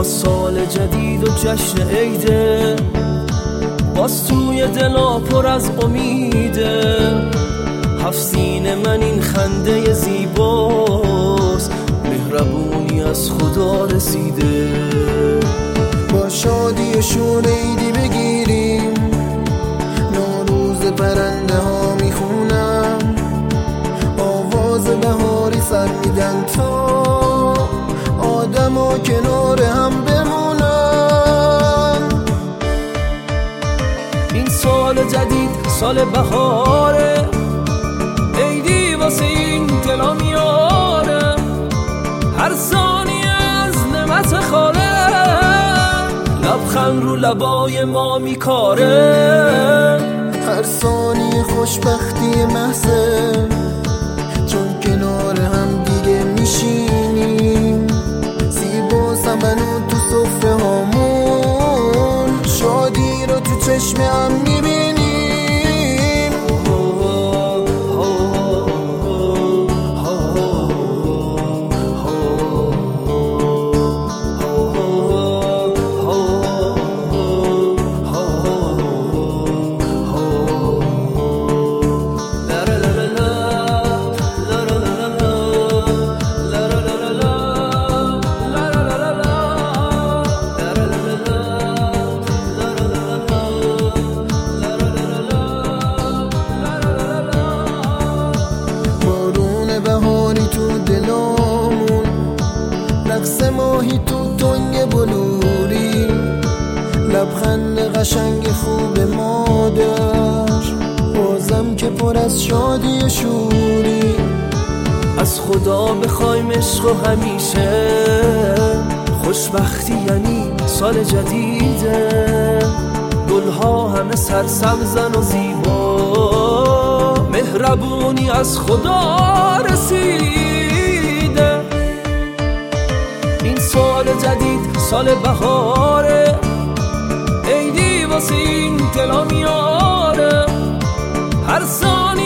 سال جدید و جشن عیده، باز توی دلا پر از امیده. هفت سینه من این خنده زیباست، مهربونی از خدا رسیده. با شادی شور عیدی بگیریم، نوروز پرنده ها میخونم، آواز بهاری سر میدن تا آدم ها کنار هم بمونن. این سال جدید سال بهاره، عیدی واسه این دلا میاره. هر ثانیه از نعمت خاله، لبخند رو لبای ما میکاره. هر ثانیه خوشبختی محضه، چون کنار هم دیگه میشینیم. سیب و سمنو تو سفره هامون، شادی رو تو چشم هم میبینیم. تو دلامون رقص ماهی تو تنگ بلوری، لبخند قشنگ خوب مادر، بازم که پر از شادی شوری. از خدا بخوایم عشق و همیشه، خوشبختی یعنی سال جدیده. گلها همه سرسبزن و زیبا، مهربونی از خدا رسیده. این سال جدید سال بهاره، عیدی واسه این دلا میاره. هر ثانیه